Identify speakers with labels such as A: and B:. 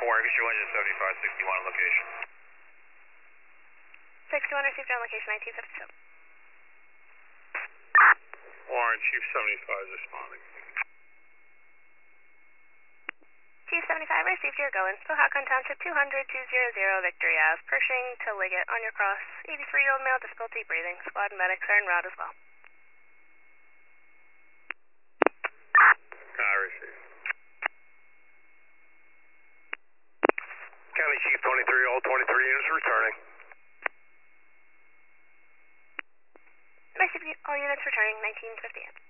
A: Argus 275, 61 on location.
B: 61 received on location, 1957.
A: Warren, Chief 75 is responding.
B: Chief 75 received your go-in. Pohawken Township 200-200 Victory Ave. Pershing to Liggett on your cross. 83-year-old male, difficulty breathing. Squad and medics are en route as well.
A: I received. County Chief 23, all 23 units returning.
B: Received all units returning, 1958.